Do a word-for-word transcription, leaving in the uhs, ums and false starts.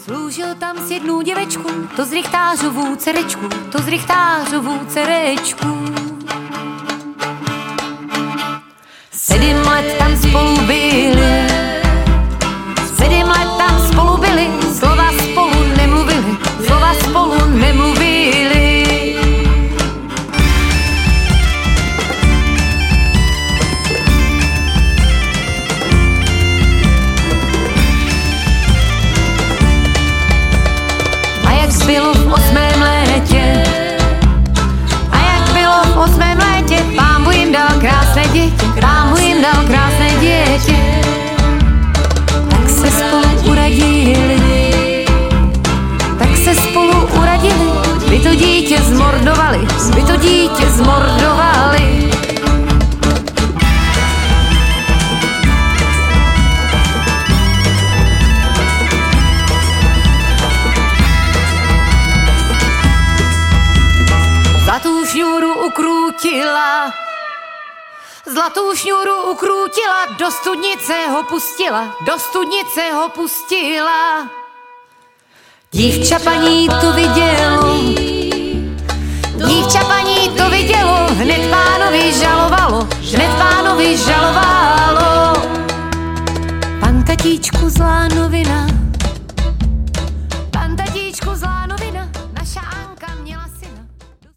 Sloužil tam s jednou děvečkou, to z rychtářovou cerečku, to z rychtářovou cerečku. Sedm let tam spolu byli, sedm let tam spolu byli, slova spolu nemluvili, slova spolu nemluvili. A jak bylo v osmém létě, a jak bylo v osmém létě, Pán jim dal krásné děti, Pán jim dal krásné děti. Tak se spolu uradili, tak se spolu uradili, by to dítě zmordovali, by to dítě zmordovali. Zlatou šňůru ukrutila, zlatou šňůru ukrutila, do studnice ho pustila, do studnice ho pustila. Dívča paní to vidělo, dívča paní to vidělo, hned pánovi žalovalo, hned pánovi žalovalo. Pan tatíčku zlá novina,